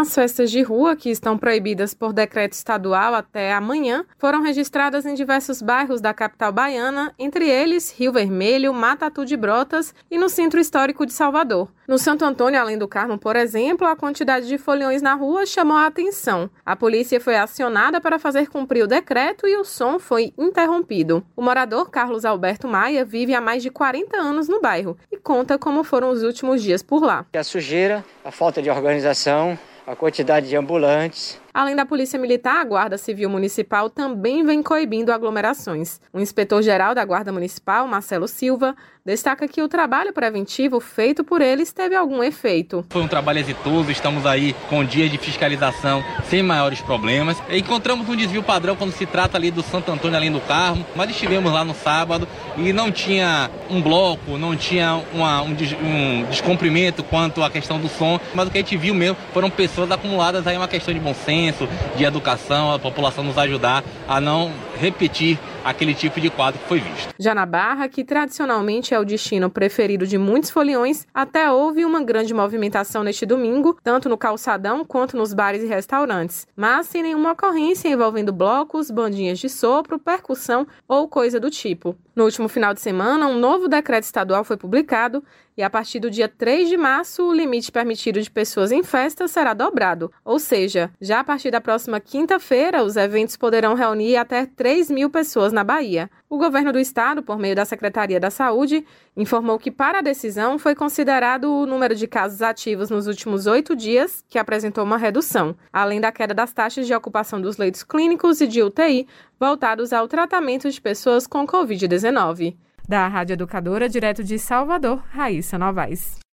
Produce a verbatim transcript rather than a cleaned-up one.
As festas de rua, que estão proibidas por decreto estadual até amanhã, foram registradas em diversos bairros da capital baiana, entre eles Rio Vermelho, Matatu de Brotas e no Centro Histórico de Salvador. No Santo Antônio, além do Carmo, por exemplo, a quantidade de foliões na rua chamou a atenção. A polícia foi acionada para fazer cumprir o decreto e o som foi interrompido. O morador Carlos Alberto Maia vive há mais de quarenta anos no bairro e conta como foram os últimos dias por lá. A sujeira, a falta de organização, a quantidade de ambulantes. Além da Polícia Militar, a Guarda Civil Municipal também vem coibindo aglomerações. O inspetor-geral da Guarda Municipal, Marcelo Silva, destaca que o trabalho preventivo feito por eles teve algum efeito. Foi um trabalho exitoso, estamos aí com dias de fiscalização sem maiores problemas. Encontramos um desvio padrão quando se trata ali do Santo Antônio, além do Carmo, mas estivemos lá no sábado e não tinha um bloco, não tinha uma, um, des, um descumprimento quanto à questão do som, mas o que a gente viu mesmo foram pessoas acumuladas aí, uma questão de bom senso, de educação, a população nos ajudar a não repetir aquele tipo de quadro que foi visto. Já na Barra, que tradicionalmente é o destino preferido de muitos foliões, até houve uma grande movimentação neste domingo, tanto no calçadão quanto nos bares e restaurantes, mas sem nenhuma ocorrência envolvendo blocos, bandinhas de sopro, percussão ou coisa do tipo. No último final de semana, um novo decreto estadual foi publicado e a partir do dia três de março, o limite permitido de pessoas em festa será dobrado. Ou seja, já a partir da próxima quinta-feira, os eventos poderão reunir até três mil pessoas na Bahia. O governo do estado, por meio da Secretaria da Saúde, informou que para a decisão foi considerado o número de casos ativos nos últimos oito dias, que apresentou uma redução, além da queda das taxas de ocupação dos leitos clínicos e de U T I voltados ao tratamento de pessoas com covid dezenove. Da Rádio Educadora, direto de Salvador, Raíssa Novaes.